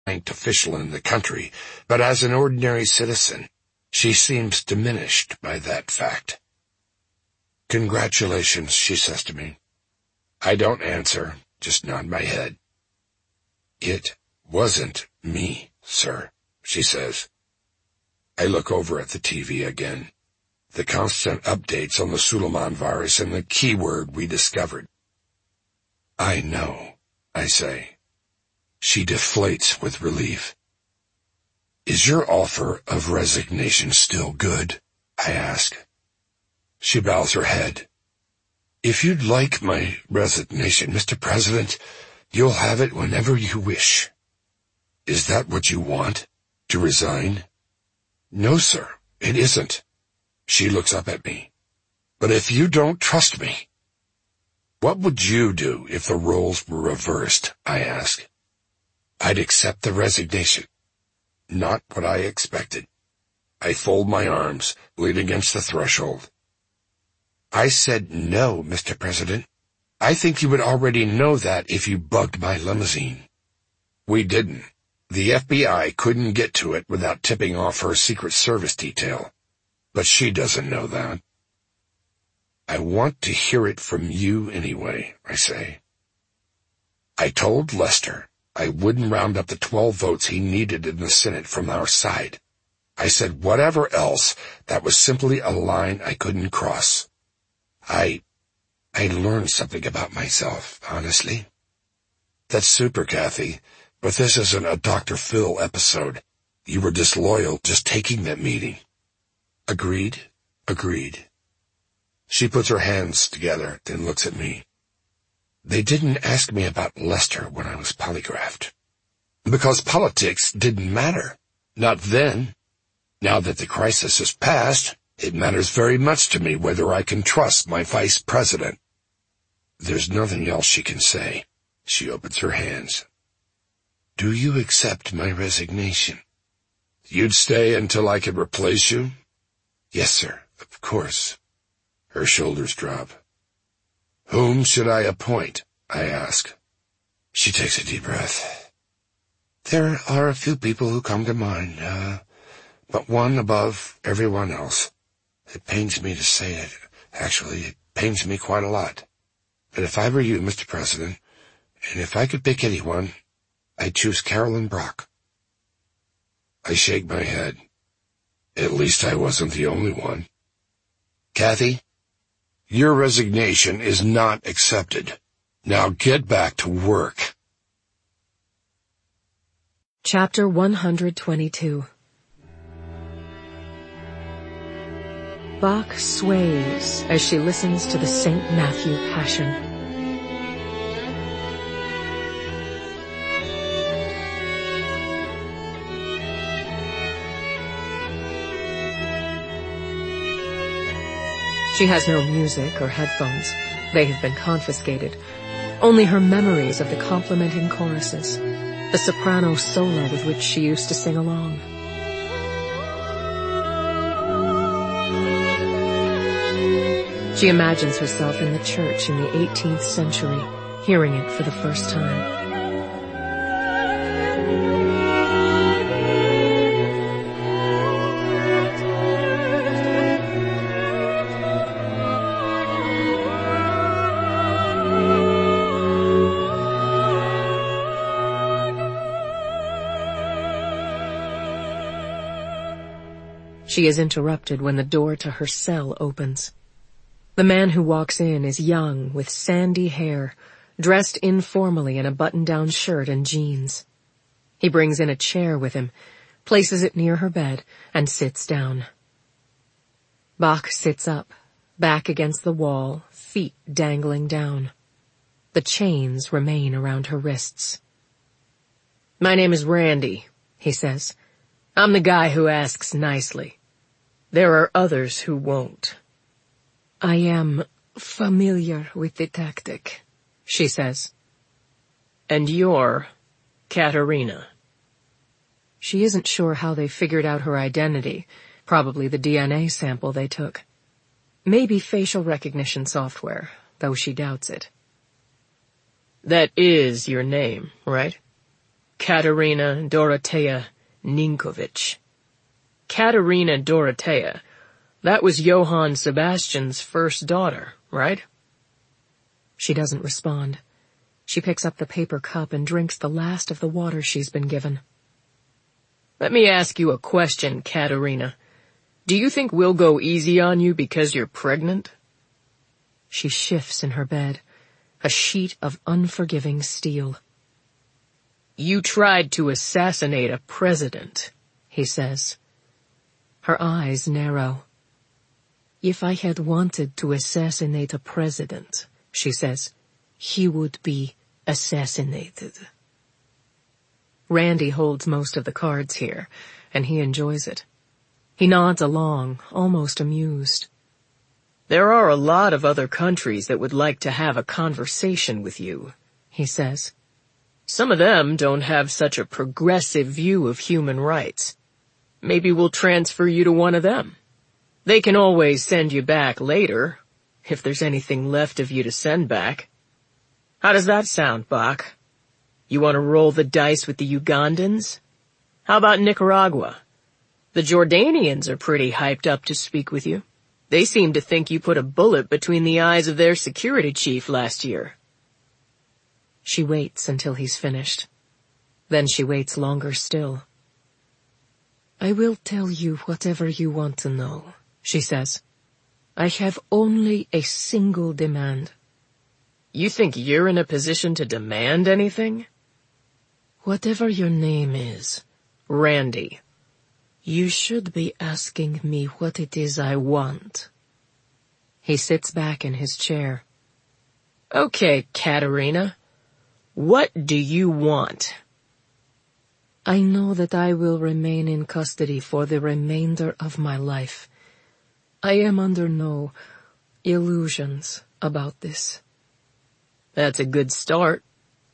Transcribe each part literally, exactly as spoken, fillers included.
ranked official in the country, but as an ordinary citizen, she seems diminished by that fact. "Congratulations," she says to me. I don't answer, just nod my head. "It wasn't me, sir," she says. I look over at the T V again. The constant updates on the Suleiman virus and the keyword we discovered. "I know," I say. She deflates with relief. "Is your offer of resignation still good?" I ask. She bows her head. "If you'd like my resignation, Mister President, you'll have it whenever you wish." "Is that what you want? To resign?" "No, sir, it isn't." She looks up at me. "But if you don't trust me—" "What would you do if the roles were reversed?" I ask. "I'd accept the resignation." Not what I expected. I fold my arms, lean against the threshold. "I said no, Mister President. I think you would already know that if you bugged my limousine." "We didn't. The F B I couldn't get to it without tipping off her Secret Service detail. But she doesn't know that." "I want to hear it from you anyway," I say. "I told Lester I wouldn't round up the twelve votes he needed in the Senate from our side. I said whatever else, that was simply a line I couldn't cross. I... I learned something about myself, honestly." "That's super, Kathy, but this isn't a Doctor Phil episode. You were disloyal just taking that meeting." "Agreed, agreed." She puts her hands together, then looks at me. "They didn't ask me about Lester when I was polygraphed. Because politics didn't matter. Not then. Now that the crisis has passed, it matters very much to me whether I can trust my vice president." There's nothing else she can say. She opens her hands. "Do you accept my resignation?" "You'd stay until I could replace you?" "Yes, sir, of course." Her shoulders drop. "Whom should I appoint?" I ask. She takes a deep breath. "There are a few people who come to mind, uh, but one above everyone else. It pains me to say it. Actually, it pains me quite a lot. But if I were you, Mister President, and if I could pick anyone, I'd choose Carolyn Brock." I shake my head. At least I wasn't the only one. "Kathy, your resignation is not accepted. Now get back to work." Chapter one hundred twenty-two. Bach sways as she listens to the Saint Matthew Passion. She has no music or headphones. They have been confiscated. Only her memories of the complimenting choruses, the soprano solo with which she used to sing along. She imagines herself in the church in the eighteenth century, hearing it for the first time. She is interrupted when the door to her cell opens. The man who walks in is young, with sandy hair, dressed informally in a button-down shirt and jeans. He brings in a chair with him, places it near her bed, and sits down. Bach sits up, back against the wall, feet dangling down. The chains remain around her wrists. "My name is Randy," he says. "I'm the guy who asks nicely. There are others who won't." "I am familiar with the tactic," she says. "And you're Katerina." She isn't sure how they figured out her identity, probably the D N A sample they took. Maybe facial recognition software, though she doubts it. "That is your name, right? Katerina Dorotea Ninkovich. Katerina Dorotea, that was Johann Sebastian's first daughter, right? She doesn't respond. She picks up the paper cup and drinks the last of the water she's been given. Let me ask you a question, Katerina. Do you think we'll go easy on you because you're pregnant? She shifts in her bed, a sheet of unforgiving steel. You tried to assassinate a president, he says. Her eyes narrow. If I had wanted to assassinate a president, she says, he would be assassinated. Randy holds most of the cards here, and he enjoys it. He nods along, almost amused. There are a lot of other countries that would like to have a conversation with you, he says. Some of them don't have such a progressive view of human rights. Maybe we'll transfer you to one of them. They can always send you back later, if there's anything left of you to send back. How does that sound, Bach? You want to roll the dice with the Ugandans? How about Nicaragua? The Jordanians are pretty hyped up to speak with you. They seem to think you put a bullet between the eyes of their security chief last year. She waits until he's finished. Then she waits longer still. I will tell you whatever you want to know, she says. I have only a single demand. You think you're in a position to demand anything? Whatever your name is, Randy, you should be asking me what it is I want. He sits back in his chair. Okay, Katerina, what do you want? I know that I will remain in custody for the remainder of my life. I am under no illusions about this. That's a good start.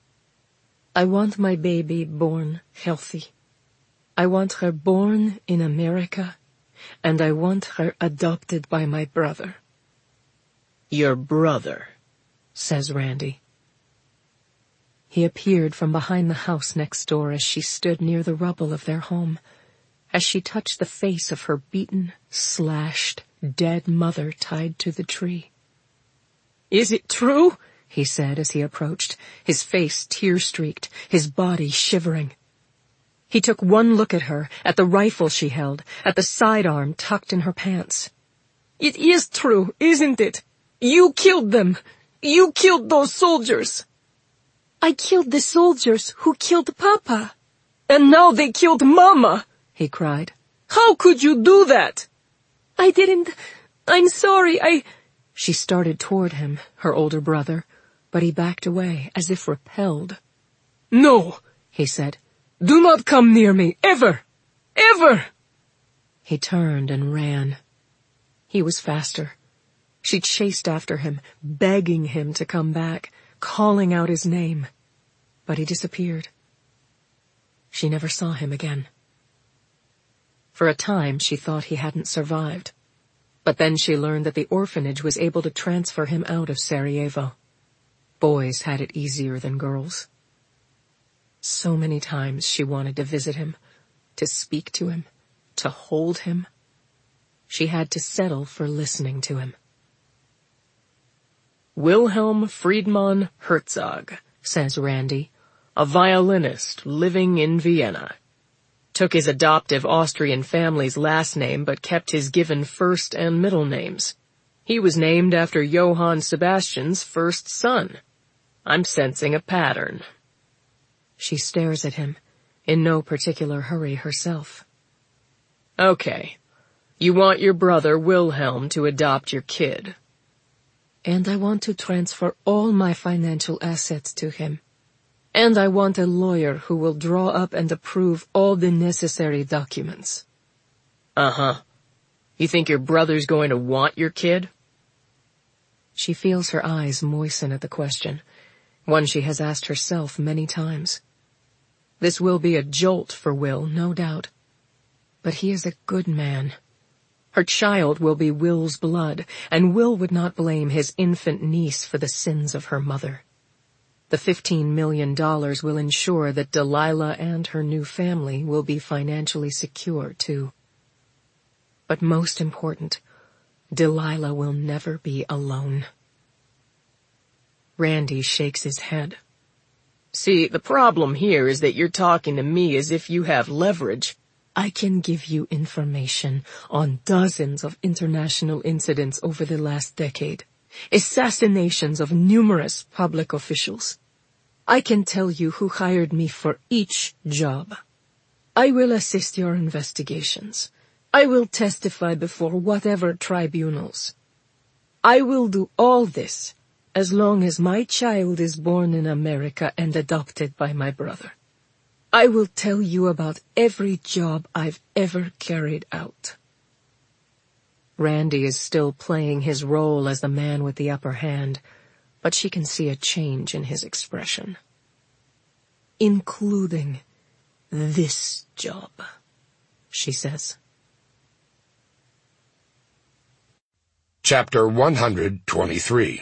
I want my baby born healthy. I want her born in America, and I want her adopted by my brother. Your brother, says Randy. He appeared from behind the house next door as she stood near the rubble of their home, as she touched the face of her beaten, slashed, dead mother tied to the tree. Is it true? He said as he approached, his face tear-streaked, his body shivering. He took one look at her, at the rifle she held, at the sidearm tucked in her pants. It is true, isn't it? You killed them. You killed those soldiers. I killed the soldiers who killed Papa. And now they killed Mama, he cried. How could you do that? I didn't. I'm sorry, I... She started toward him, her older brother, but he backed away as if repelled. No, he said. Do not come near me, ever! Ever! He turned and ran. He was faster. She chased after him, begging him to come back, calling out his name. But he disappeared. She never saw him again. For a time, she thought he hadn't survived. But then she learned that the orphanage was able to transfer him out of Sarajevo. Boys had it easier than girls. So many times she wanted to visit him, to speak to him, to hold him. She had to settle for listening to him. Wilhelm Friedmann Herzog, says Randy, a violinist living in Vienna. Took his adoptive Austrian family's last name but kept his given first and middle names. He was named after Johann Sebastian's first son. I'm sensing a pattern. She stares at him, in no particular hurry herself. Okay, you want your brother Wilhelm to adopt your kid. And I want to transfer all my financial assets to him. And I want a lawyer who will draw up and approve all the necessary documents. Uh-huh. You think your brother's going to want your kid? She feels her eyes moisten at the question, one she has asked herself many times. This will be a jolt for Will, no doubt. But he is a good man. Her child will be Will's blood, and Will would not blame his infant niece for the sins of her mother. The fifteen million dollars will ensure that Delilah and her new family will be financially secure, too. But most important, Delilah will never be alone. Randy shakes his head. See, the problem here is that you're talking to me as if you have leverage. I can give you information on dozens of international incidents over the last decade, assassinations of numerous public officials. I can tell you who hired me for each job. I will assist your investigations. I will testify before whatever tribunals. I will do all this as long as my child is born in America and adopted by my brother. I will tell you about every job I've ever carried out. Randy is still playing his role as the man with the upper hand, but she can see a change in his expression. Including this job, she says. Chapter one hundred twenty-three.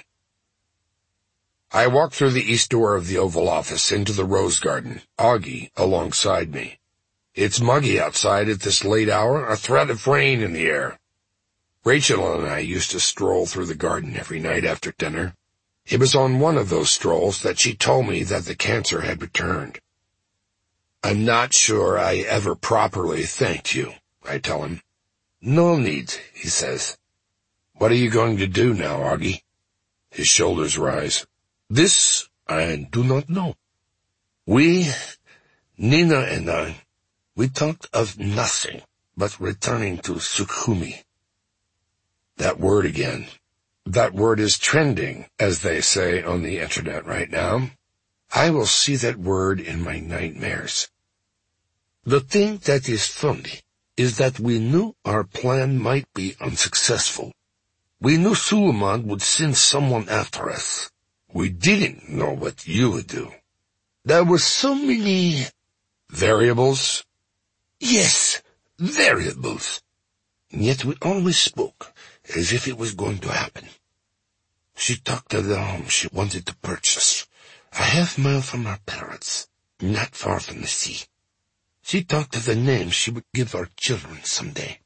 I walk through the east door of the Oval Office into the Rose Garden, Augie alongside me. It's muggy outside at this late hour, a threat of rain in the air. Rachel and I used to stroll through the garden every night after dinner. It was on one of those strolls that she told me that the cancer had returned. I'm not sure I ever properly thanked you, I tell him. No need, he says. What are you going to do now, Augie? His shoulders rise. This I do not know. We, Nina and I, we talked of nothing but returning to Sukhumi. That word again. That word is trending, as they say on the internet right now. I will see that word in my nightmares. The thing that is funny is that we knew our plan might be unsuccessful. We knew Suleiman would send someone after us. We didn't know what you would do. There were so many variables. Yes, variables. And yet we always spoke as if it was going to happen. She talked of the home she wanted to purchase, a half mile from our parents, not far from the sea. She talked of the names she would give our children someday.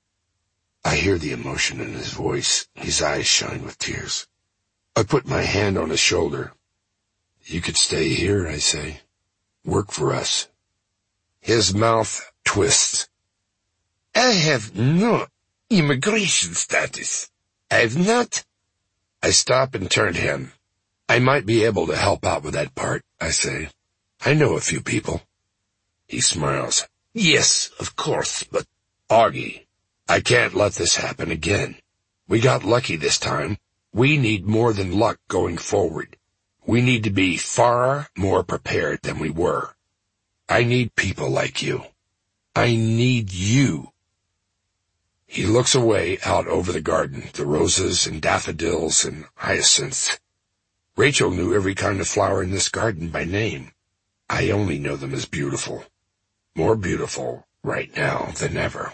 I hear the emotion in his voice. His eyes shine with tears. I put my hand on his shoulder. You could stay here, I say. Work for us. His mouth twists. I have no immigration status. I have not. I stop and turn to him. I might be able to help out with that part, I say. I know a few people. He smiles. Yes, of course, but Augie, I can't let this happen again. We got lucky this time. We need more than luck going forward. We need to be far more prepared than we were. I need people like you. I need you. He looks away out over the garden, the roses and daffodils and hyacinths. Rachel knew every kind of flower in this garden by name. I only know them as beautiful. More beautiful right now than ever.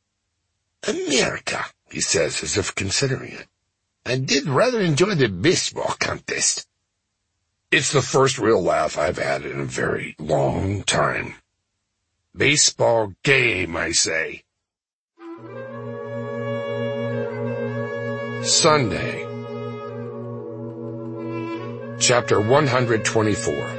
America, he says, as if considering it. I did rather enjoy the baseball contest. It's the first real laugh I've had in a very long time. Baseball game, I say. Sunday. Chapter one hundred twenty-four.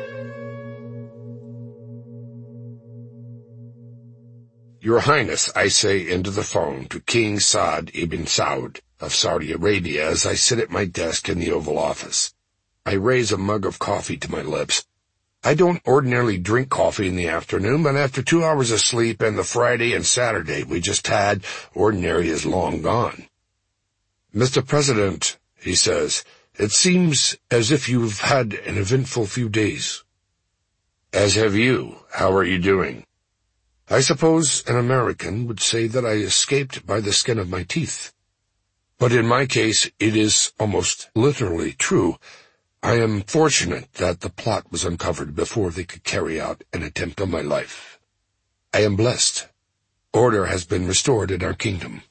Your Highness, I say into the phone to King Saad ibn Saud of Saudi Arabia as I sit at my desk in the Oval Office. I raise a mug of coffee to my lips. I don't ordinarily drink coffee in the afternoon, but after two hours of sleep and the Friday and Saturday we just had, ordinary is long gone. Mister President, he says, it seems as if you've had an eventful few days. As have you. How are you doing? I suppose an American would say that I escaped by the skin of my teeth. But in my case, it is almost literally true. I am fortunate that the plot was uncovered before they could carry out an attempt on my life. I am blessed. Order has been restored in our kingdom.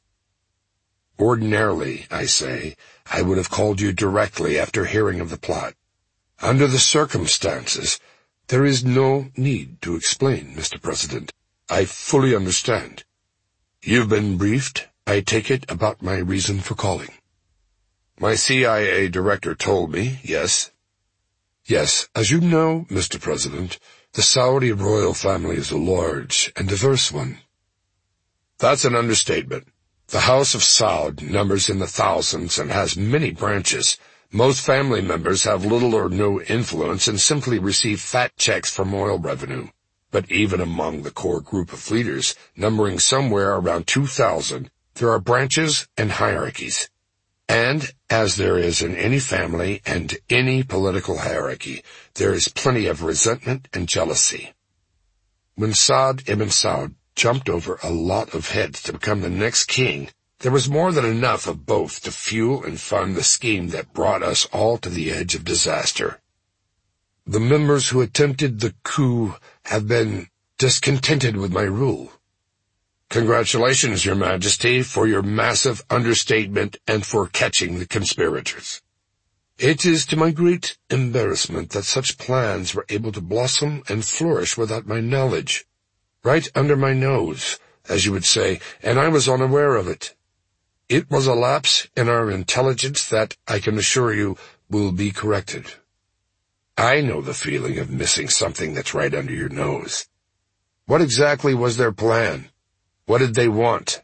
Ordinarily, I say, I would have called you directly after hearing of the plot. Under the circumstances, there is no need to explain, Mister President. I fully understand. You've been briefed, I take it, about my reason for calling. My C I A director told me, yes. Yes, as you know, Mister President, the Saudi royal family is a large and diverse one. That's an understatement. The House of Saud numbers in the thousands and has many branches. Most family members have little or no influence and simply receive fat checks from oil revenue. But even among the core group of leaders, numbering somewhere around two thousand, there are branches and hierarchies. And, as there is in any family and any political hierarchy, there is plenty of resentment and jealousy. When Saad ibn Saud jumped over a lot of heads to become the next king, there was more than enough of both to fuel and fund the scheme that brought us all to the edge of disaster. The members who attempted the coup have been discontented with my rule. Congratulations, Your Majesty, for your massive understatement and for catching the conspirators. It is to my great embarrassment that such plans were able to blossom and flourish without my knowledge. Right under my nose, as you would say, and I was unaware of it. It was a lapse in our intelligence that, I can assure you, will be corrected. I know the feeling of missing something that's right under your nose. What exactly was their plan? What did they want?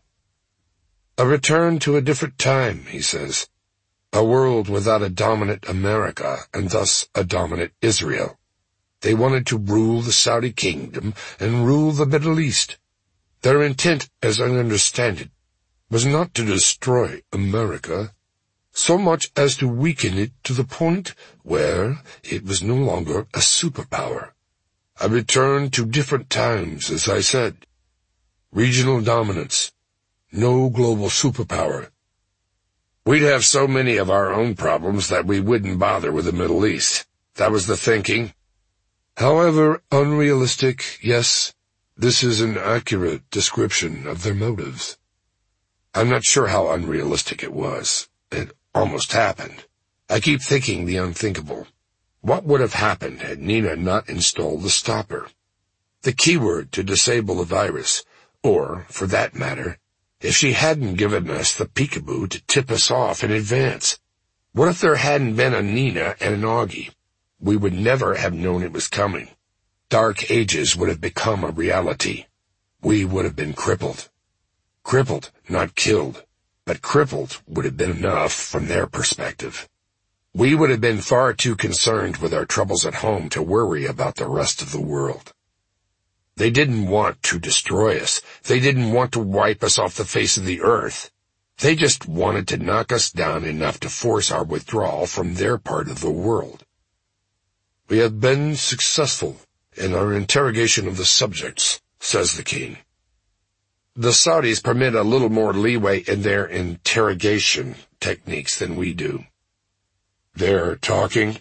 A return to a different time, he says. A world without a dominant America, and thus a dominant Israel. They wanted to rule the Saudi kingdom and rule the Middle East. Their intent, as I understand it, was not to destroy America, so much as to weaken it to the point where it was no longer a superpower. A return to different times, as I said. Regional dominance. No global superpower. We'd have so many of our own problems that we wouldn't bother with the Middle East. That was the thinking. However unrealistic, yes, this is an accurate description of their motives. I'm not sure how unrealistic it was. It almost happened. I keep thinking the unthinkable. What would have happened had Nina not installed the stopper? The keyword to disable the virus, or, for that matter, if she hadn't given us the peekaboo to tip us off in advance. What if there hadn't been a Nina and an Augie? We would never have known it was coming. Dark ages would have become a reality. We would have been crippled. Crippled, not killed, but crippled would have been enough from their perspective. We would have been far too concerned with our troubles at home to worry about the rest of the world. They didn't want to destroy us. They didn't want to wipe us off the face of the earth. They just wanted to knock us down enough to force our withdrawal from their part of the world. We have been successful in our interrogation of the subjects, says the king. The Saudis permit a little more leeway in their interrogation techniques than we do. They're talking?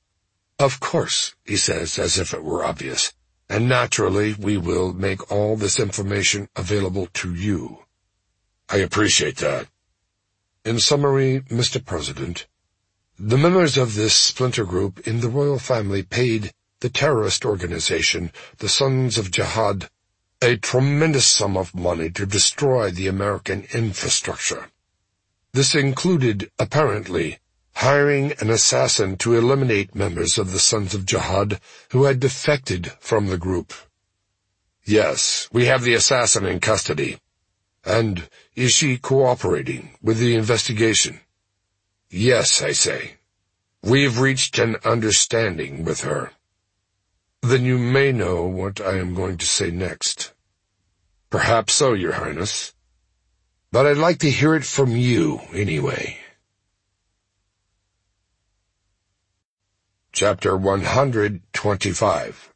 Of course, he says, as if it were obvious. And naturally, we will make all this information available to you. I appreciate that. In summary, Mister President, the members of this splinter group in the royal family paid the terrorist organization, the Sons of Jihad, a tremendous sum of money to destroy the American infrastructure. This included, apparently, hiring an assassin to eliminate members of the Sons of Jihad who had defected from the group. Yes, we have the assassin in custody. And is she cooperating with the investigation? Yes, I say. We've reached an understanding with her. Then you may know what I am going to say next. Perhaps so, Your Highness. But I'd like to hear it from you, anyway. Chapter one hundred twenty-five.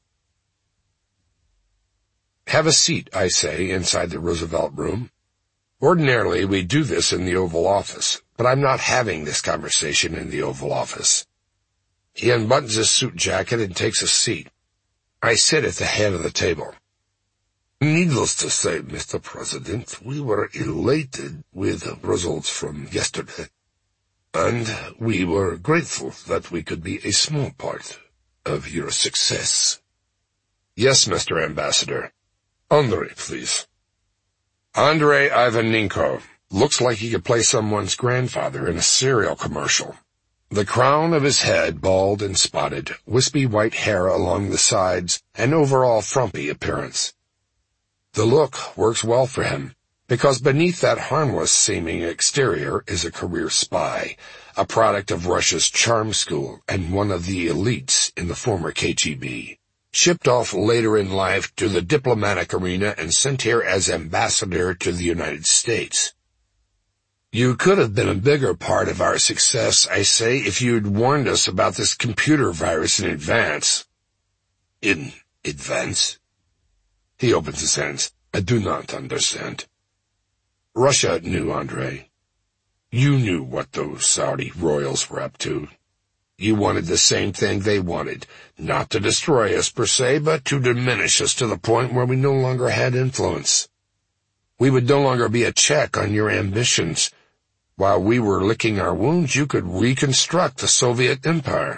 Have a seat, I say, inside the Roosevelt room. Ordinarily, we do this in the Oval Office, but I'm not having this conversation in the Oval Office. He unbuttons his suit jacket and takes a seat. I sit at the head of the table. Needless to say, Mister President, we were elated with the results from yesterday. and we were grateful that we could be a small part of your success. Yes, Mister Ambassador. Andrei, please. Andrei Ivanenko. Looks like he could play someone's grandfather in a cereal commercial. The crown of his head bald and spotted, wispy white hair along the sides, and overall frumpy appearance. The look works well for him, because beneath that harmless-seeming exterior is a career spy, a product of Russia's charm school and one of the elites in the former K G B, shipped off later in life to the diplomatic arena and sent here as ambassador to the United States. You could have been a bigger part of our success, I say, if you'd warned us about this computer virus in advance. In advance? He opens his hands. I do not understand. Russia knew, Andrei. You knew what those Saudi royals were up to. You wanted the same thing they wanted, not to destroy us per se, but to diminish us to the point where we no longer had influence. We would no longer be a check on your ambitions. While we were licking our wounds, you could reconstruct the Soviet Empire.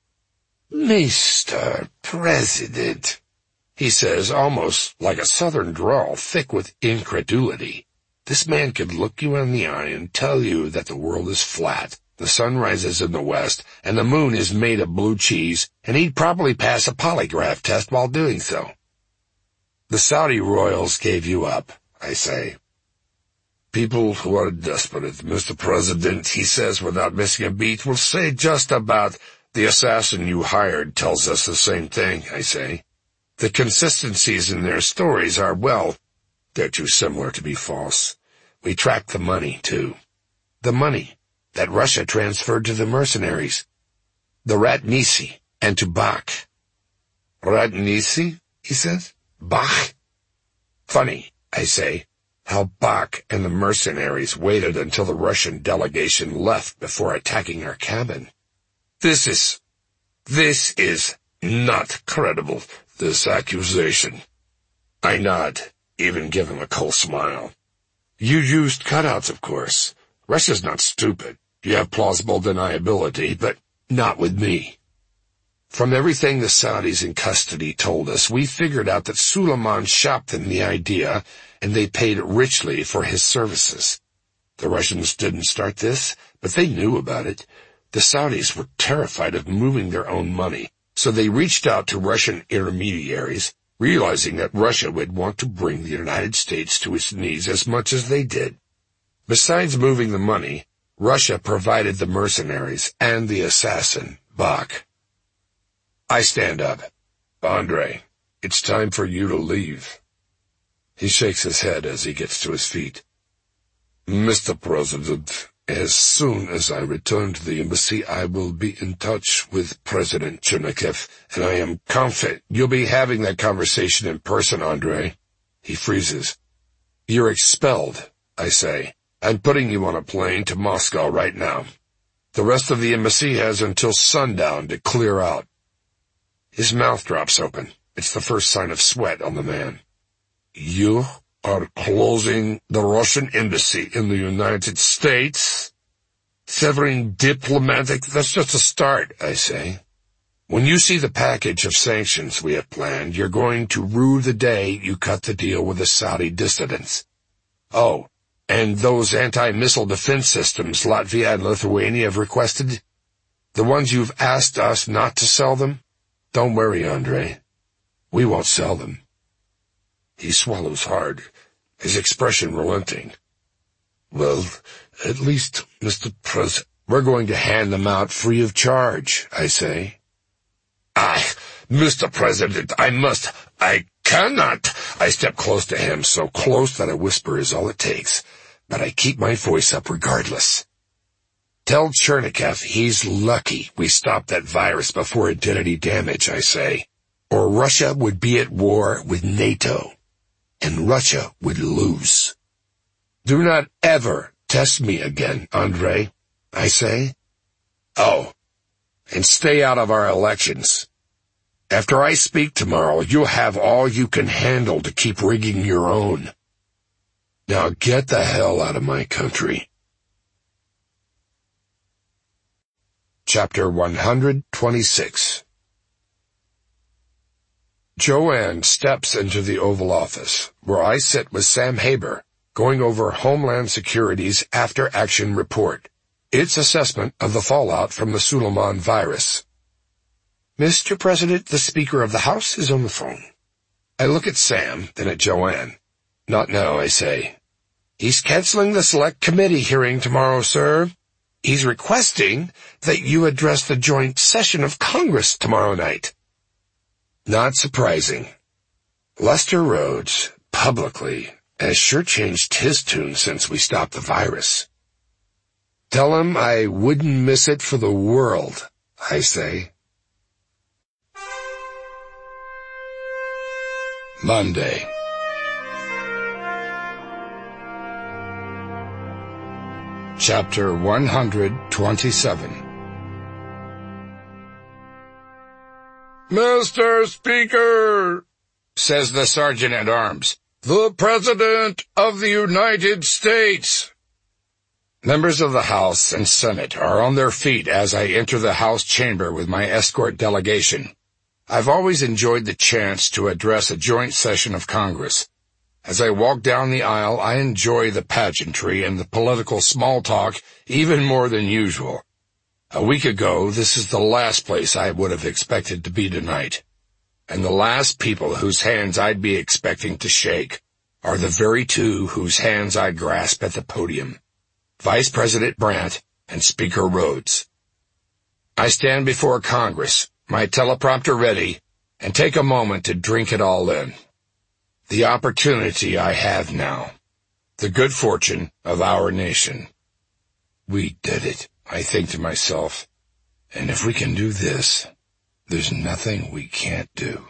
Mister President, he says, almost like a southern drawl, thick with incredulity. This man could look you in the eye and tell you that the world is flat, the sun rises in the west, and the moon is made of blue cheese, and he'd probably pass a polygraph test while doing so. The Saudi royals gave you up, I say. People who are desperate, Mister President, he says without missing a beat, will say just about the assassin you hired tells us the same thing, I say. The consistencies in their stories are, well, they're too similar to be false. We track the money, too. The money that Russia transferred to the mercenaries, the Ratnisi, and to Bach. Ratnisi, he says? Bach? Funny, I say, how Bach and the mercenaries waited until the Russian delegation left before attacking our cabin. This is, this is not credible, this accusation. I nod, even give him a cold smile. You used cutouts, of course. Russia's not stupid. You have plausible deniability, but not with me. From everything the Saudis in custody told us, we figured out that Suleiman shopped them the idea, and they paid richly for his services. The Russians didn't start this, but they knew about it. The Saudis were terrified of moving their own money, so they reached out to Russian intermediaries, realizing that Russia would want to bring the United States to its knees as much as they did. Besides moving the money, Russia provided the mercenaries and the assassin, Bach. I stand up. Andrei, it's time for you to leave. He shakes his head as he gets to his feet. Mister President, as soon as I return to the embassy, I will be in touch with President Chernichev, and I am confident you'll be having that conversation in person, Andrei. He freezes. You're expelled, I say. I'm putting you on a plane to Moscow right now. The rest of the embassy has until sundown to clear out. His mouth drops open. It's the first sign of sweat on the man. You are closing the Russian embassy in the United States? Severing diplomatic, that's just a start, I say. When you see the package of sanctions we have planned, you're going to rue the day you cut the deal with the Saudi dissidents. Oh, and those anti-missile defense systems Latvia and Lithuania have requested? The ones you've asked us not to sell them? Don't worry, Andrei. We won't sell them. He swallows hard, his expression relenting. Well, at least, Mister President, we're going to hand them out free of charge, I say. Ah, Mister President, I must, I cannot. I step close to him, so close that a whisper is all it takes, but I keep my voice up regardless. Tell Chernichev he's lucky we stopped that virus before it did any damage, I say, or Russia would be at war with NATO, and Russia would lose. Do not ever test me again, Andrei, I say. Oh, and stay out of our elections. After I speak tomorrow, you'll have all you can handle to keep rigging your own. Now get the hell out of my country. Chapter one hundred twenty-six. Joanne steps into the Oval Office, where I sit with Sam Haber, going over Homeland Security's after-action report, its assessment of the fallout from the Suleiman virus. Mister President, the Speaker of the House is on the phone. I look at Sam, then at Joanne. Not now, I say. He's canceling the Select Committee hearing tomorrow, sir. He's requesting that you address the joint session of Congress tomorrow night. Not surprising. Lester Rhodes, publicly, has sure changed his tune since we stopped the virus. Tell him I wouldn't miss it for the world, I say. Monday. Chapter one hundred twenty-seven. Mister Speaker, says the Sergeant-at-Arms, the President of the United States. Members of the House and Senate are on their feet as I enter the House chamber with my escort delegation. I've always enjoyed the chance to address a joint session of Congress. As I walk down the aisle, I enjoy the pageantry and the political small talk even more than usual. A week ago, this is the last place I would have expected to be tonight. And the last people whose hands I'd be expecting to shake are the very two whose hands I grasp at the podium, Vice President Brandt and Speaker Rhodes. I stand before Congress, my teleprompter ready, and take a moment to drink it all in. The opportunity I have now. The good fortune of our nation. We did it, I think to myself. And if we can do this, there's nothing we can't do.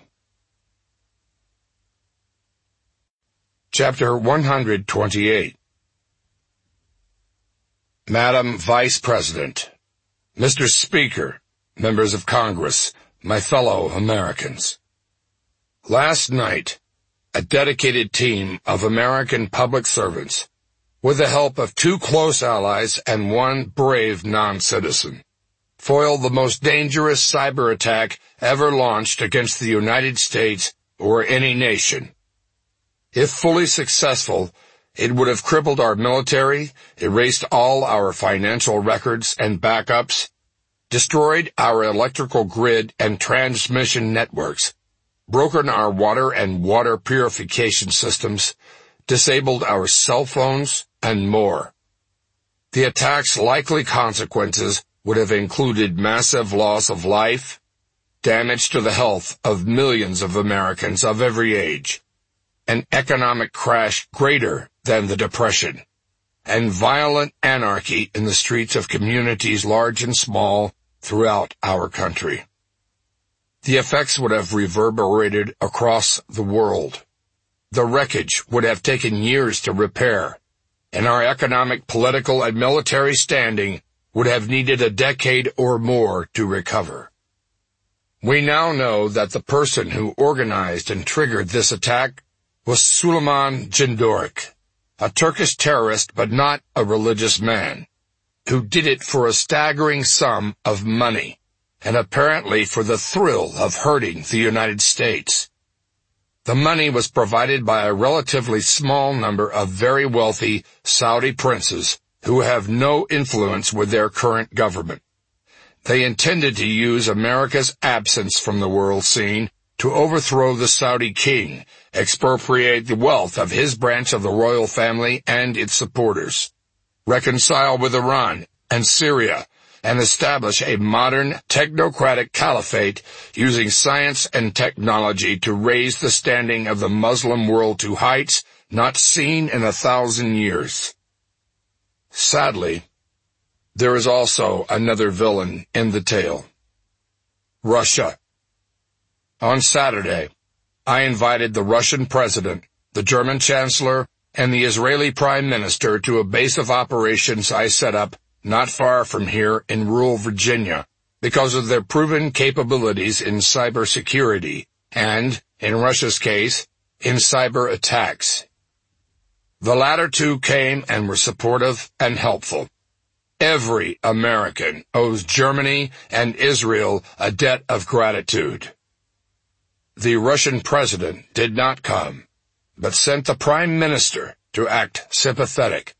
Chapter one hundred twenty-eight. Madam Vice President, Mister Speaker, members of Congress, my fellow Americans. Last night, a dedicated team of American public servants, with the help of two close allies and one brave non-citizen, foiled the most dangerous cyber attack ever launched against the United States or any nation. If fully successful, it would have crippled our military, erased all our financial records and backups, destroyed our electrical grid and transmission networks, broken our water and water purification systems, disabled our cell phones, and more. The attack's likely consequences would have included massive loss of life, damage to the health of millions of Americans of every age, an economic crash greater than the Depression, and violent anarchy in the streets of communities large and small throughout our country. The effects would have reverberated across the world. The wreckage would have taken years to repair, and our economic, political, and military standing would have needed a decade or more to recover. We now know that the person who organized and triggered this attack was Suleiman Cendorik, a Turkish terrorist but not a religious man, who did it for a staggering sum of money, and apparently for the thrill of hurting the United States. The money was provided by a relatively small number of very wealthy Saudi princes who have no influence with their current government. They intended to use America's absence from the world scene to overthrow the Saudi king, expropriate the wealth of his branch of the royal family and its supporters, reconcile with Iran and Syria, and establish a modern technocratic caliphate using science and technology to raise the standing of the Muslim world to heights not seen in a thousand years. Sadly, there is also another villain in the tale. Russia. On Saturday, I invited the Russian president, the German chancellor, and the Israeli prime minister to a base of operations I set up not far from here in rural Virginia, because of their proven capabilities in cybersecurity and, in Russia's case, in cyber attacks. The latter two came and were supportive and helpful. Every American owes Germany and Israel a debt of gratitude. The Russian president did not come, but sent the prime minister to act sympathetic.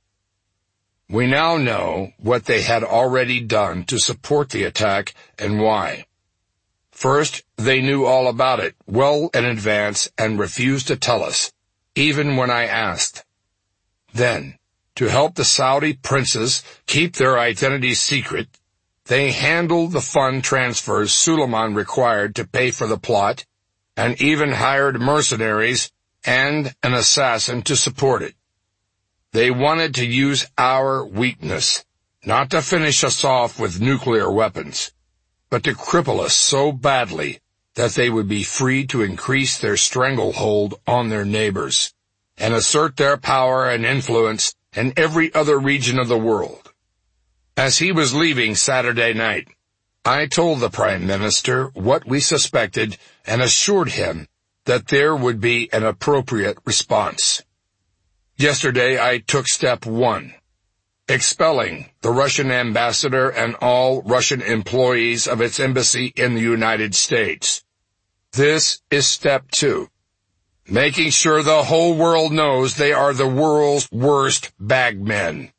We now know what they had already done to support the attack and why. First, they knew all about it well in advance and refused to tell us, even when I asked. Then, to help the Saudi princes keep their identities secret, they handled the fund transfers Suleiman required to pay for the plot, and even hired mercenaries and an assassin to support it. They wanted to use our weakness, not to finish us off with nuclear weapons, but to cripple us so badly that they would be free to increase their stranglehold on their neighbors and assert their power and influence in every other region of the world. As he was leaving Saturday night, I told the Prime Minister what we suspected and assured him that there would be an appropriate response. Yesterday I took step one, expelling the Russian ambassador and all Russian employees of its embassy in the United States. This is step two, making sure the whole world knows they are the world's worst bagmen.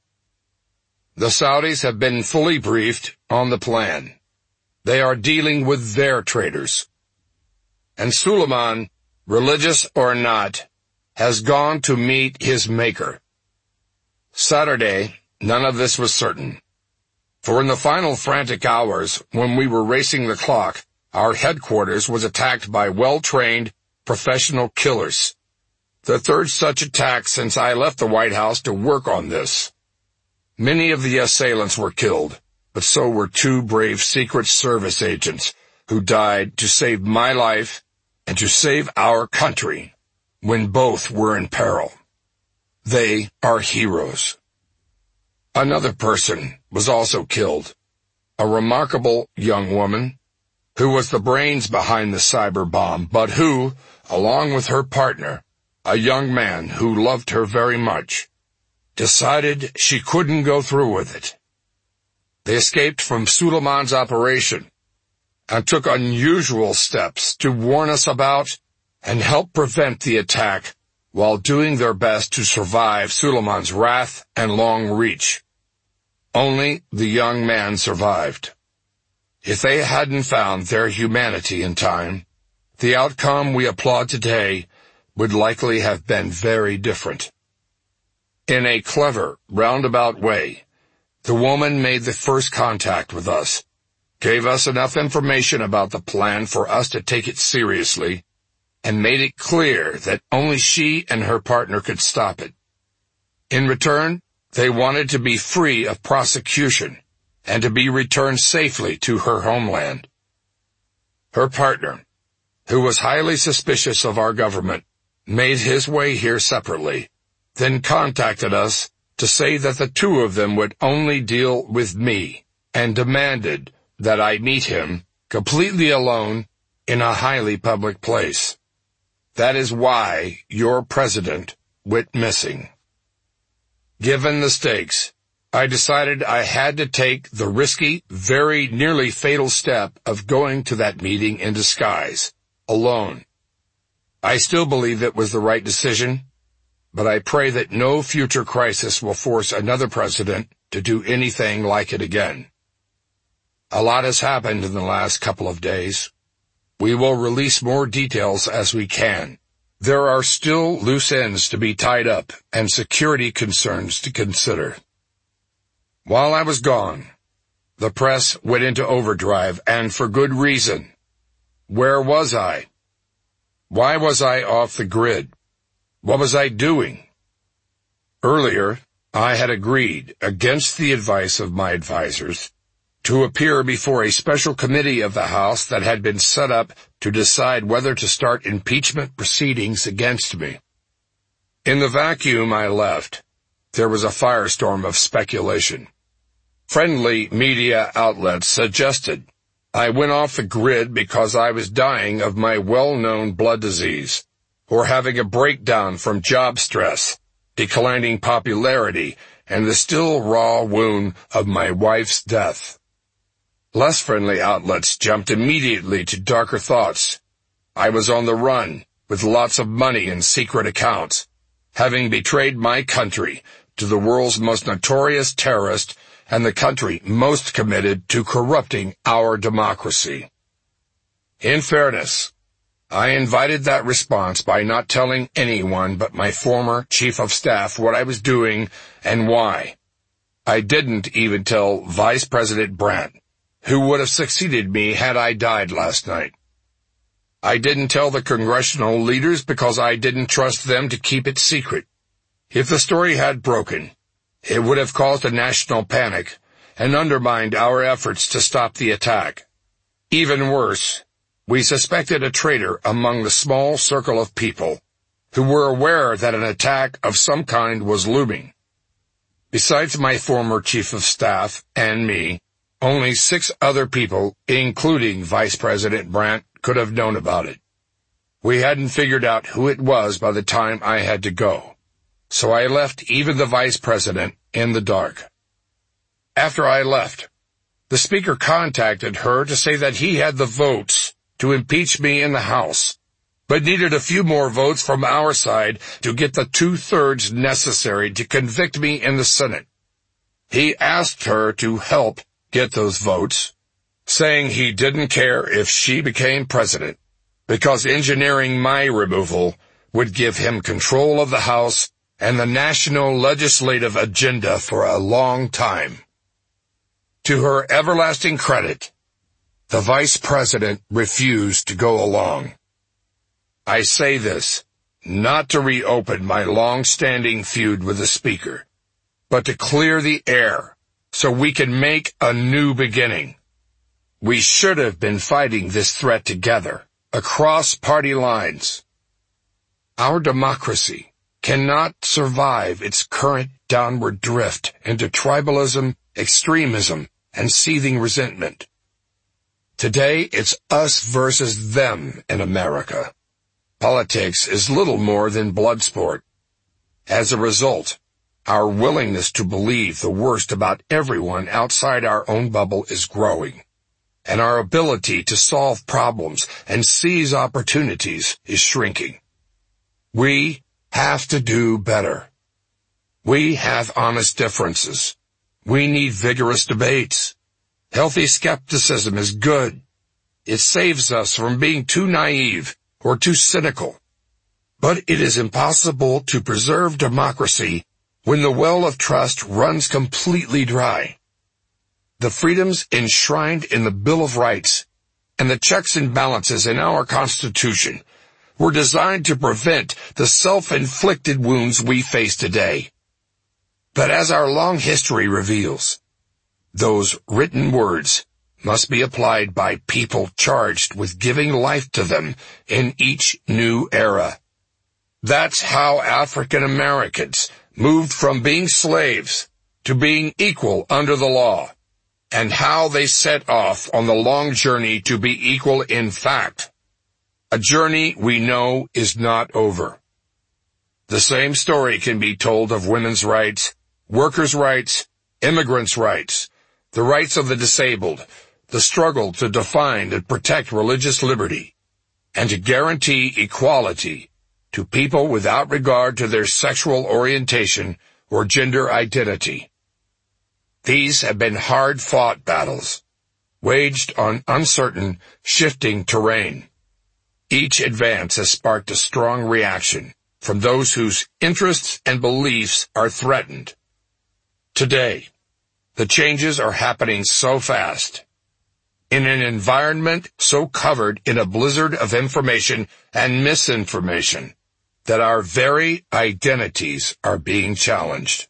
The Saudis have been fully briefed on the plan. They are dealing with their traitors. And Suleiman, religious or not, has gone to meet his maker. Saturday, none of this was certain. For in the final frantic hours, when we were racing the clock, our headquarters was attacked by well-trained, professional killers. The third such attack since I left the White House to work on this. Many of the assailants were killed, but so were two brave Secret Service agents who died to save my life and to save our country when both were in peril. They are heroes. Another person was also killed, a remarkable young woman who was the brains behind the cyber bomb, but who, along with her partner, a young man who loved her very much, decided she couldn't go through with it. They escaped from Suleiman's operation and took unusual steps to warn us about and help prevent the attack while doing their best to survive Suleiman's wrath and long reach. Only the young man survived. If they hadn't found their humanity in time, the outcome we applaud today would likely have been very different. In a clever, roundabout way, the woman made the first contact with us, gave us enough information about the plan for us to take it seriously, and made it clear that only she and her partner could stop it. In return, they wanted to be free of prosecution and to be returned safely to her homeland. Her partner, who was highly suspicious of our government, made his way here separately, then contacted us to say that the two of them would only deal with me, and demanded that I meet him completely alone in a highly public place. That is why your president went missing. Given the stakes, I decided I had to take the risky, very nearly fatal step of going to that meeting in disguise, alone. I still believe it was the right decision, but I pray that no future crisis will force another president to do anything like it again. A lot has happened in the last couple of days. We will release more details as we can. There are still loose ends to be tied up and security concerns to consider. While I was gone, the press went into overdrive, and for good reason. Where was I? Why was I off the grid? What was I doing? Earlier, I had agreed, against the advice of my advisors, to appear before a special committee of the House that had been set up to decide whether to start impeachment proceedings against me. In the vacuum I left, there was a firestorm of speculation. Friendly media outlets suggested I went off the grid because I was dying of my well-known blood disease, or having a breakdown from job stress, declining popularity, and the still raw wound of my wife's death. Less friendly outlets jumped immediately to darker thoughts. I was on the run, with lots of money in secret accounts, having betrayed my country to the world's most notorious terrorist and the country most committed to corrupting our democracy. In fairness, I invited that response by not telling anyone but my former chief of staff what I was doing and why. I didn't even tell Vice President Brandt, who would have succeeded me had I died last night. I didn't tell the congressional leaders because I didn't trust them to keep it secret. If the story had broken, it would have caused a national panic and undermined our efforts to stop the attack. Even worse, we suspected a traitor among the small circle of people who were aware that an attack of some kind was looming. Besides my former chief of staff and me, only six other people, including Vice President Brandt, could have known about it. We hadn't figured out who it was by the time I had to go, so I left even the Vice President in the dark. After I left, the Speaker contacted her to say that he had the votes to impeach me in the House, but needed a few more votes from our side to get the two-thirds necessary to convict me in the Senate. He asked her to help get those votes, saying he didn't care if she became president, because engineering my removal would give him control of the House and the national legislative agenda for a long time. To her everlasting credit, the Vice President refused to go along. I say this not to reopen my long-standing feud with the Speaker, but to clear the air so we can make a new beginning. We should have been fighting this threat together, across party lines. Our democracy cannot survive its current downward drift into tribalism, extremism, and seething resentment. Today, it's us versus them in America. Politics is little more than blood sport. As a result, our willingness to believe the worst about everyone outside our own bubble is growing, and our ability to solve problems and seize opportunities is shrinking. We have to do better. We have honest differences. We need vigorous debates. Healthy skepticism is good. It saves us from being too naive or too cynical. But it is impossible to preserve democracy when the well of trust runs completely dry. The freedoms enshrined in the Bill of Rights and the checks and balances in our Constitution were designed to prevent the self-inflicted wounds we face today. But as our long history reveals, those written words must be applied by people charged with giving life to them in each new era. That's how African Americans moved from being slaves to being equal under the law, and how they set off on the long journey to be equal in fact, a journey we know is not over. The same story can be told of women's rights, workers' rights, immigrants' rights, the rights of the disabled, the struggle to define and protect religious liberty, and to guarantee equality to people without regard to their sexual orientation or gender identity. These have been hard-fought battles, waged on uncertain, shifting terrain. Each advance has sparked a strong reaction from those whose interests and beliefs are threatened. Today, the changes are happening so fast, in an environment so covered in a blizzard of information and misinformation, that our very identities are being challenged.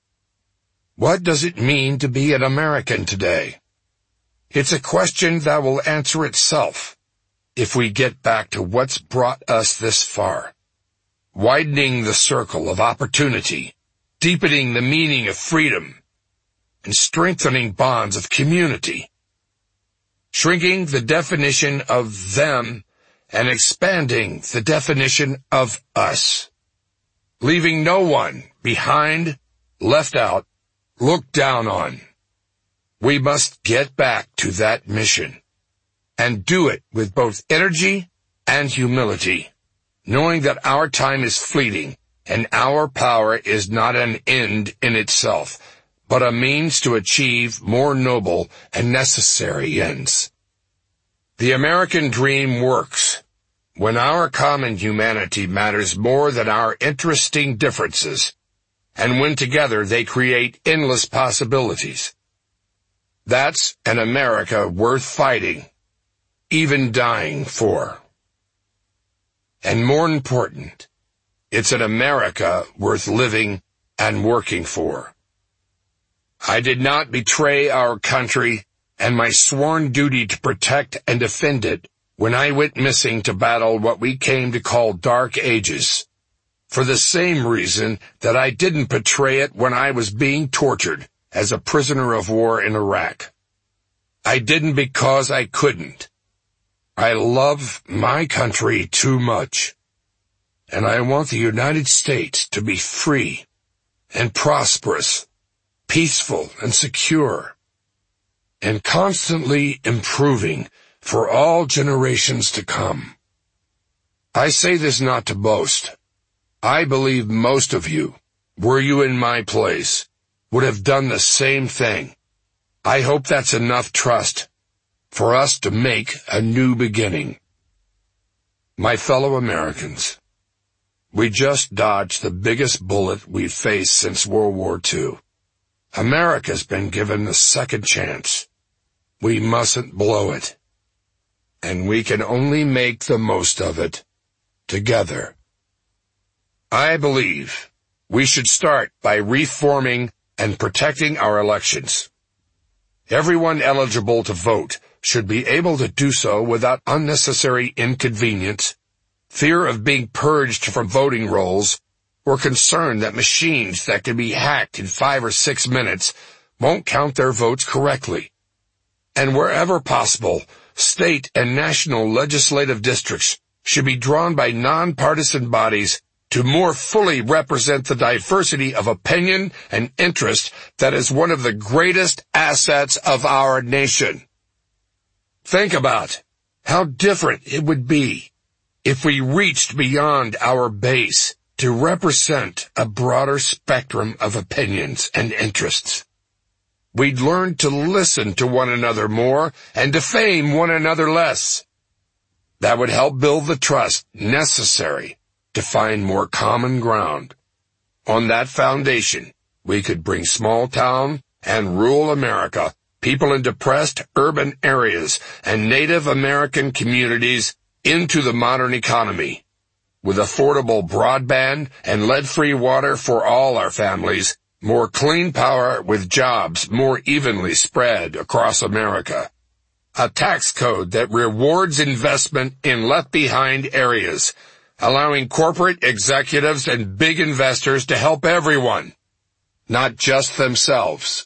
What does it mean to be an American today? It's a question that will answer itself if we get back to what's brought us this far, widening the circle of opportunity, deepening the meaning of freedom, and strengthening bonds of community, shrinking the definition of them and expanding the definition of us, leaving no one behind, left out, looked down on. We must get back to that mission, and do it with both energy and humility, knowing that our time is fleeting, and our power is not an end in itself, but a means to achieve more noble and necessary ends. The American dream works when our common humanity matters more than our interesting differences, and when together they create endless possibilities. That's an America worth fighting, even dying for. And more important, it's an America worth living and working for. I did not betray our country and my sworn duty to protect and defend it when I went missing to battle what we came to call dark ages, for the same reason that I didn't betray it when I was being tortured as a prisoner of war in Iraq. I didn't because I couldn't. I love my country too much, and I want the United States to be free and prosperous, peaceful and secure, and constantly improving for all generations to come. I say this not to boast. I believe most of you, were you in my place, would have done the same thing. I hope that's enough trust for us to make a new beginning. My fellow Americans, we just dodged the biggest bullet we've faced since World War Two. America's been given a second chance. We mustn't blow it. And we can only make the most of it together. I believe we should start by reforming and protecting our elections. Everyone eligible to vote should be able to do so without unnecessary inconvenience, fear of being purged from voting rolls, or concern that machines that can be hacked in five or six minutes won't count their votes correctly. And wherever possible, state and national legislative districts should be drawn by nonpartisan bodies to more fully represent the diversity of opinion and interest that is one of the greatest assets of our nation. Think about how different it would be if we reached beyond our base to represent a broader spectrum of opinions and interests. We'd learn to listen to one another more and defame one another less. That would help build the trust necessary to find more common ground. On that foundation, we could bring small-town and rural America, people in depressed urban areas, and Native American communities into the modern economy. With affordable broadband and lead-free water for all our families, more clean power with jobs more evenly spread across America. A tax code that rewards investment in left-behind areas, allowing corporate executives and big investors to help everyone, not just themselves.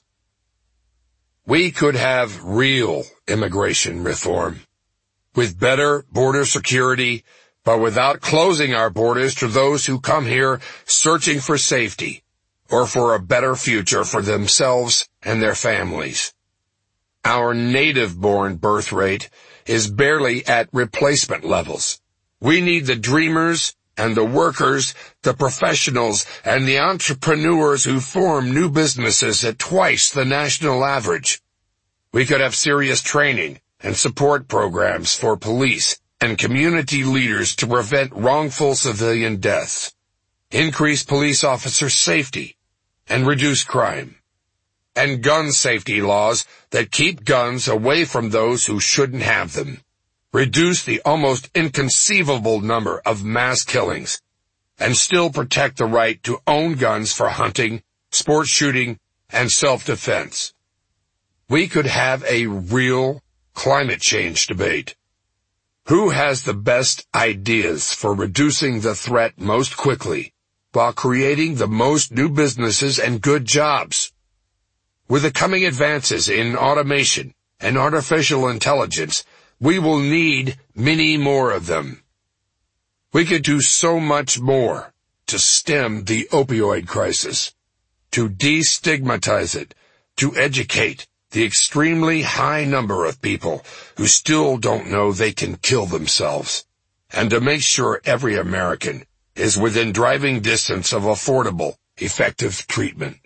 We could have real immigration reform, with better border security, but without closing our borders to those who come here searching for safety or for a better future for themselves and their families. Our native-born birth rate is barely at replacement levels. We need the dreamers and the workers, the professionals and the entrepreneurs who form new businesses at twice the national average. We could have serious training and support programs for police and community leaders to prevent wrongful civilian deaths, increase police officer safety, and reduce crime, and gun safety laws that keep guns away from those who shouldn't have them, reduce the almost inconceivable number of mass killings, and still protect the right to own guns for hunting, sport shooting, and self-defense. We could have a real climate change debate. Who has the best ideas for reducing the threat most quickly while creating the most new businesses and good jobs? With the coming advances in automation and artificial intelligence, we will need many more of them. We could do so much more to stem the opioid crisis, to destigmatize it, to educate the extremely high number of people who still don't know they can kill themselves, and to make sure every American is within driving distance of affordable, effective treatment.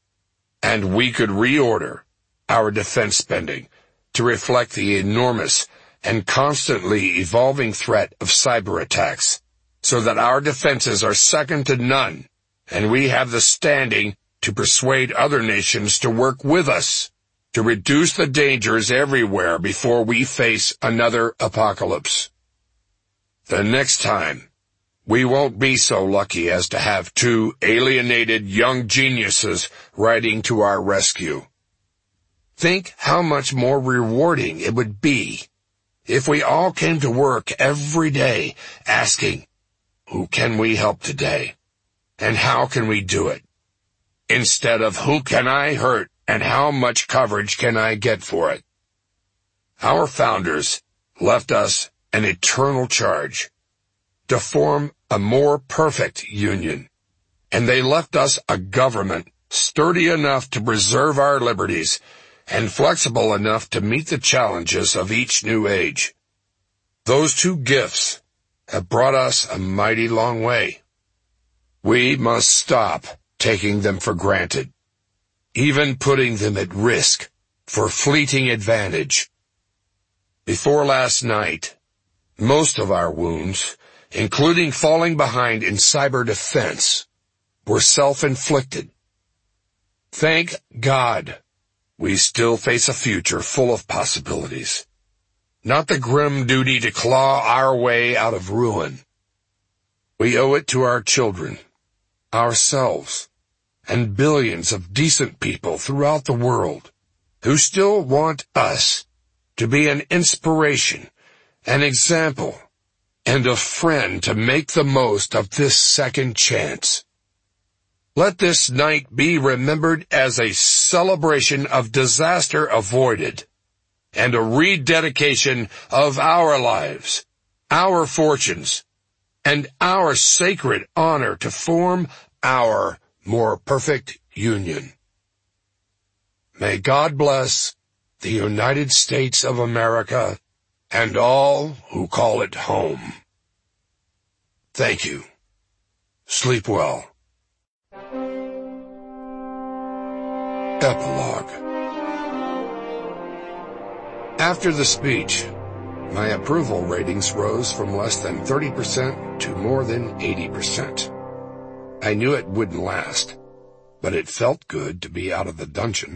And we could reorder our defense spending to reflect the enormous and constantly evolving threat of cyber attacks, so that our defenses are second to none, and we have the standing to persuade other nations to work with us to reduce the dangers everywhere before we face another apocalypse. The next time, we won't be so lucky as to have two alienated young geniuses riding to our rescue. Think how much more rewarding it would be if we all came to work every day asking, who can we help today, and how can we do it, instead of who can I hurt and how much coverage can I get for it. Our founders left us an eternal charge to form a more perfect union, and they left us a government sturdy enough to preserve our liberties and flexible enough to meet the challenges of each new age. Those two gifts have brought us a mighty long way. We must stop taking them for granted, even putting them at risk for fleeting advantage. Before last night, most of our wounds, including falling behind in cyber defense, were self-inflicted. Thank God, we still face a future full of possibilities, not the grim duty to claw our way out of ruin. We owe it to our children, ourselves, and billions of decent people throughout the world who still want us to be an inspiration, an example, and a friend to make the most of this second chance. Let this night be remembered as a celebration of disaster avoided and a rededication of our lives, our fortunes, and our sacred honor to form our more perfect union. May God bless the United States of America and all who call it home. Thank you. Sleep well. Epilogue. After the speech, my approval ratings rose from less than thirty percent to more than eighty percent. I knew it wouldn't last, but it felt good to be out of the dungeon.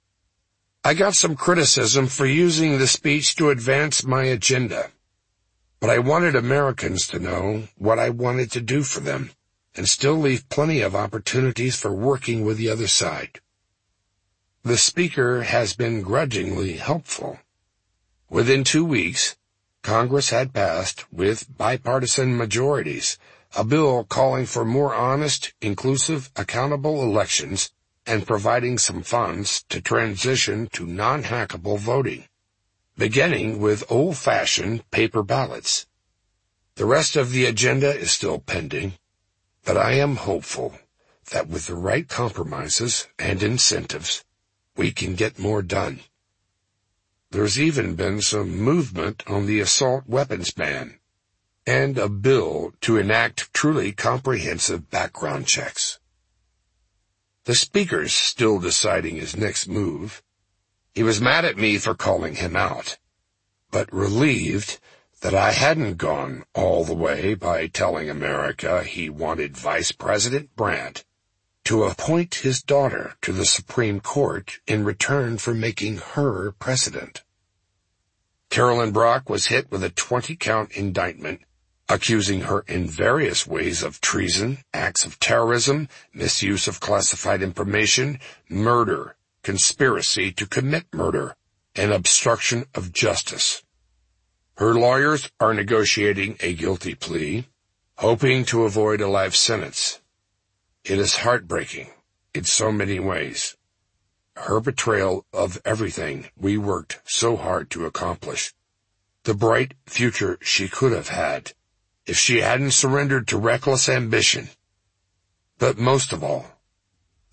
I got some criticism for using the speech to advance my agenda, but I wanted Americans to know what I wanted to do for them and still leave plenty of opportunities for working with the other side. The speaker has been grudgingly helpful. Within two weeks, Congress had passed, with bipartisan majorities, a bill calling for more honest, inclusive, accountable elections and providing some funds to transition to non-hackable voting, beginning with old-fashioned paper ballots. The rest of the agenda is still pending, but I am hopeful that with the right compromises and incentives, we can get more done. There's even been some movement on the assault weapons ban and a bill to enact truly comprehensive background checks. The speaker's still deciding his next move. He was mad at me for calling him out, but relieved that I hadn't gone all the way by telling America he wanted Vice President Brandt to appoint his daughter to the Supreme Court in return for making her president. Carolyn Brock was hit with a twenty-count indictment, accusing her in various ways of treason, acts of terrorism, misuse of classified information, murder, conspiracy to commit murder, and obstruction of justice. Her lawyers are negotiating a guilty plea, hoping to avoid a life sentence. It is heartbreaking in so many ways. Her betrayal of everything we worked so hard to accomplish. The bright future she could have had if she hadn't surrendered to reckless ambition. But most of all,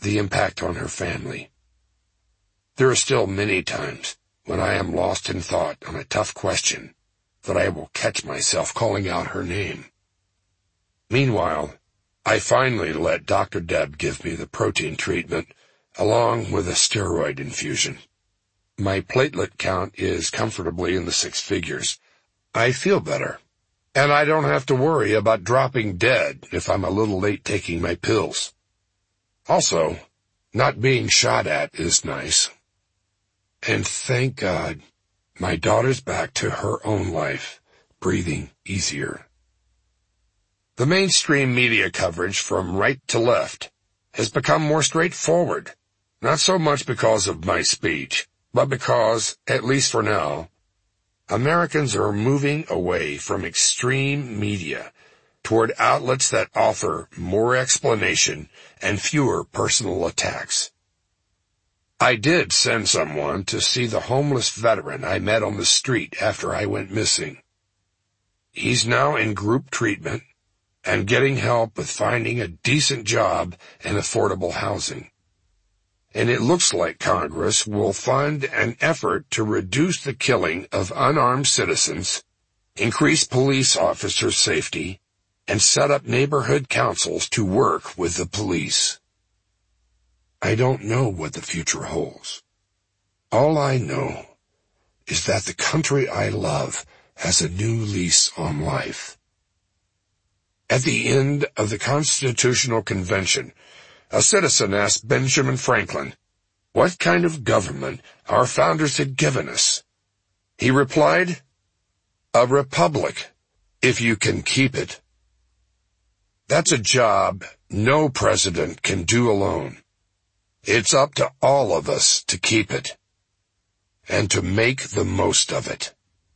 the impact on her family. There are still many times when I am lost in thought on a tough question that I will catch myself calling out her name. Meanwhile, I finally let Doctor Deb give me the protein treatment along with a steroid infusion. My platelet count is comfortably in the six figures. I feel better, and I don't have to worry about dropping dead if I'm a little late taking my pills. Also, not being shot at is nice. And thank God, my daughter's back to her own life, breathing easier. The mainstream media coverage from right to left has become more straightforward, not so much because of my speech, but because, at least for now, Americans are moving away from extreme media toward outlets that offer more explanation and fewer personal attacks. I did send someone to see the homeless veteran I met on the street after I went missing. He's now in group treatment and getting help with finding a decent job and affordable housing. And it looks like Congress will fund an effort to reduce the killing of unarmed citizens, increase police officers' safety, and set up neighborhood councils to work with the police. I don't know what the future holds. All I know is that the country I love has a new lease on life. At the end of the Constitutional Convention, a citizen asked Benjamin Franklin what kind of government our founders had given us. He replied, "A republic, if you can keep it." That's a job no president can do alone. It's up to all of us to keep it, and to make the most of it.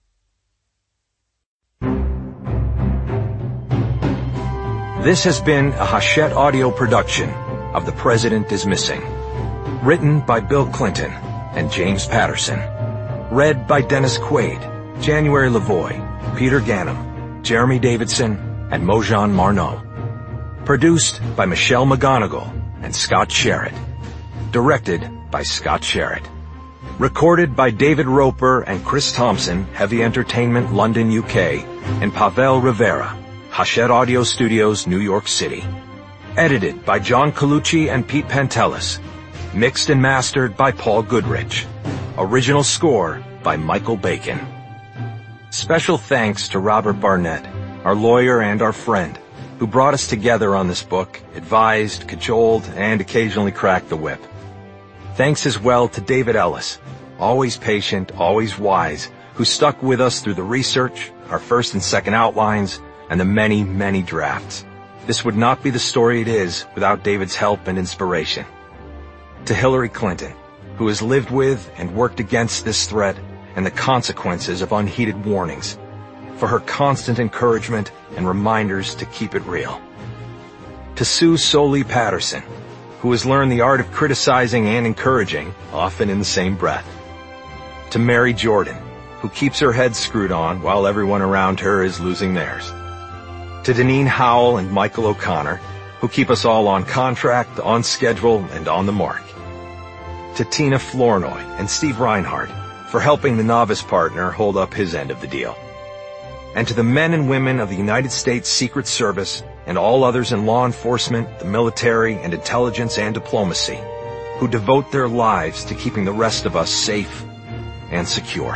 This has been a Hachette audio production of The President is Missing. Written by Bill Clinton and James Patterson. Read by Dennis Quaid, January Lavoie, Peter Ganem, Jeremy Davidson, and Mojan Marneau. Produced by Michelle McGonigal and Scott Sherritt. Directed by Scott Sherritt. Recorded by David Roper and Chris Thompson, Heavy Entertainment, London, U K, and Pavel Rivera, Hachette Audio Studios, New York City. Edited by John Colucci and Pete Pantelis. Mixed and mastered by Paul Goodrich. Original score by Michael Bacon. Special thanks to Robert Barnett, our lawyer and our friend, who brought us together on this book, advised, cajoled, and occasionally cracked the whip. Thanks as well to David Ellis, always patient, always wise, who stuck with us through the research, our first and second outlines, and the many, many drafts. This would not be the story it is without David's help and inspiration. To Hillary Clinton, who has lived with and worked against this threat and the consequences of unheeded warnings, for her constant encouragement and reminders to keep it real. To Sue Soley Patterson, who has learned the art of criticizing and encouraging, often in the same breath. To Mary Jordan, who keeps her head screwed on while everyone around her is losing theirs. To Deneen Howell and Michael O'Connor, who keep us all on contract, on schedule, and on the mark. To Tina Flournoy and Steve Reinhardt for helping the novice partner hold up his end of the deal. And to the men and women of the United States Secret Service and all others in law enforcement, the military, and intelligence and diplomacy, who devote their lives to keeping the rest of us safe and secure.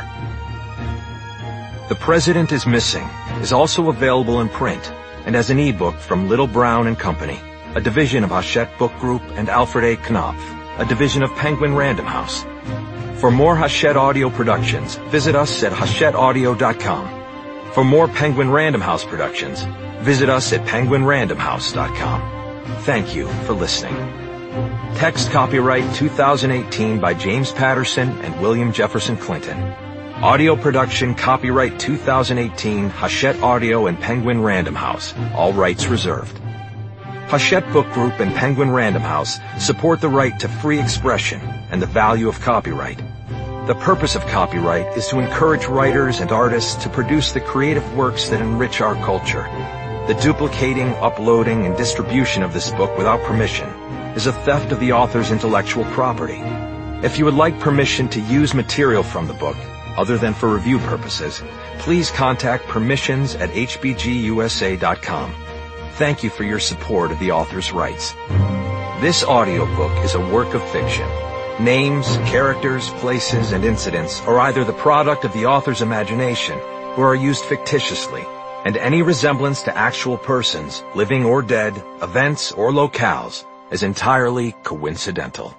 The President is Missing is also available in print and as an e-book from Little Brown and Company, a division of Hachette Book Group, and Alfred A. Knopf, a division of Penguin Random House. For more Hachette audio productions, visit us at hachette audio dot com. For more Penguin Random House productions, visit us at penguin random house dot com. Thank you for listening. Text copyright two thousand eighteen by James Patterson and William Jefferson Clinton. Audio production copyright two thousand eighteen, Hachette Audio and Penguin Random House. All rights reserved. Hachette Book Group and Penguin Random House support the right to free expression and the value of copyright. The purpose of copyright is to encourage writers and artists to produce the creative works that enrich our culture. The duplicating, uploading, and distribution of this book without permission is a theft of the author's intellectual property. If you would like permission to use material from the book, other than for review purposes, please contact permissions at h b g u s a dot com. Thank you for your support of the author's rights. This audiobook is a work of fiction. Names, characters, places, and incidents are either the product of the author's imagination or are used fictitiously, and any resemblance to actual persons, living or dead, events or locales, is entirely coincidental.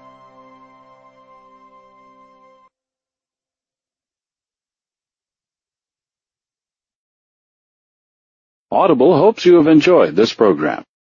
Audible hopes you have enjoyed this program.